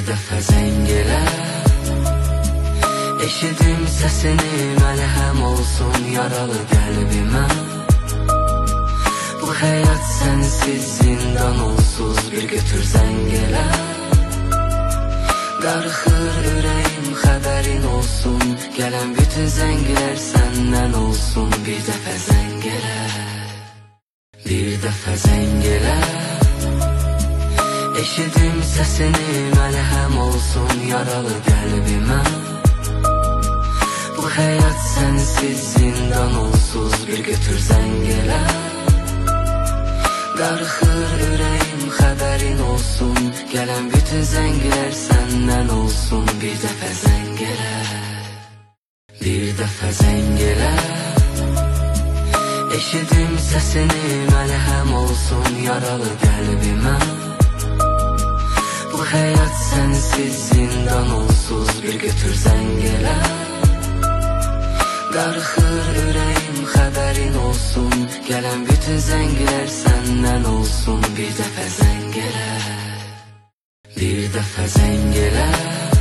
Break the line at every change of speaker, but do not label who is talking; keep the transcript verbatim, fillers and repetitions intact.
dəfə zəng elə. Eşidim səsini, məlhəm olsun yaralı qəlbimə. Bu həyat sənsiz zindan olsuz, bir götür zəng elə. Darıxır ürəyim, xəbərin olsun, gələn bütün zənglər səndən olsun. Bir dəfə zəng elə, bir dəfə zəng elə. Eşidim səsini, məlhəm olsun yaralı qəlbimə. Bu həyat sənsiz zindan olsuz, bir götür zəng elə. Darıxır ürəyim, xəbərin olsun, gələn bütün zənglər səndən olsun. Bir dəfə zəng elə, bir dəfə zəng elə. Eşidim səsini, məlhəm olsun yaralı qəlbimə. Bu həyat sənsiz zindan olsuz, bir götür zəng elə. Darıxır ürəyim, xəbərin olsun, gələn bütün zənglər səndən olsun. Bir dəfə zəng elə, bir dəfə zəng elə.